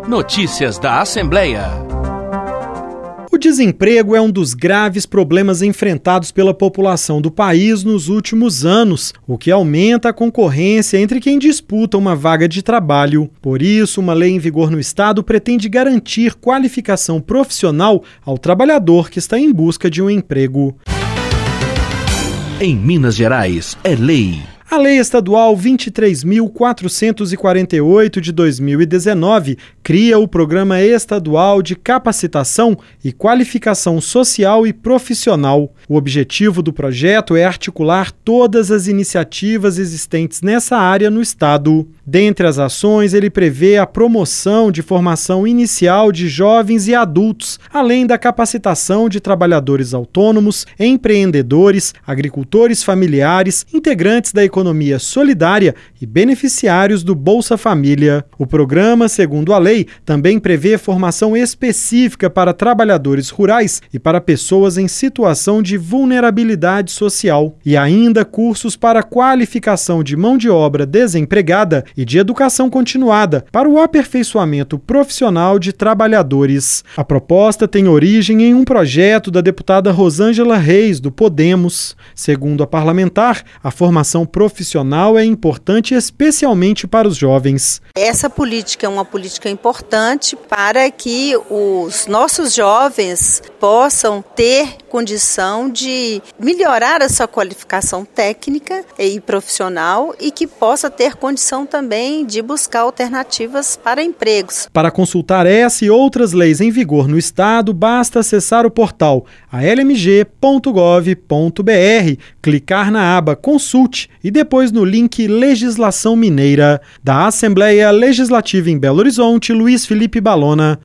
Notícias da Assembleia. O desemprego é um dos graves problemas enfrentados pela população do país nos últimos anos, o que aumenta a concorrência entre quem disputa uma vaga de trabalho. Por isso, uma lei em vigor no estado pretende garantir qualificação profissional ao trabalhador que está em busca de um emprego. Em Minas Gerais, é lei. A Lei Estadual 23.448 de 2019 cria o Programa Estadual de Capacitação e Qualificação Social e Profissional. O objetivo do projeto é articular todas as iniciativas existentes nessa área no estado. Dentre as ações, ele prevê a promoção de formação inicial de jovens e adultos, além da capacitação de trabalhadores autônomos, empreendedores, agricultores familiares, integrantes da economia solidária e beneficiários do Bolsa Família. O programa, segundo a lei, também prevê formação específica para trabalhadores rurais e para pessoas em situação de vulnerabilidade social, e ainda cursos para qualificação de mão de obra desempregada e de educação continuada para o aperfeiçoamento profissional de trabalhadores. A proposta tem origem em um projeto da deputada Rosângela Reis, do Podemos. Segundo a parlamentar, a formação profissional é importante especialmente para os jovens. Essa política é uma política importante para que os nossos jovens possam ter condição de melhorar a sua qualificação técnica e profissional e que possa ter condição também de buscar alternativas para empregos. Para consultar essa e outras leis em vigor no estado, basta acessar o portal almg.gov.br, clicar na aba Consulte e depois no link Legislação Mineira. Da Assembleia Legislativa em Belo Horizonte, Luiz Felipe Balona.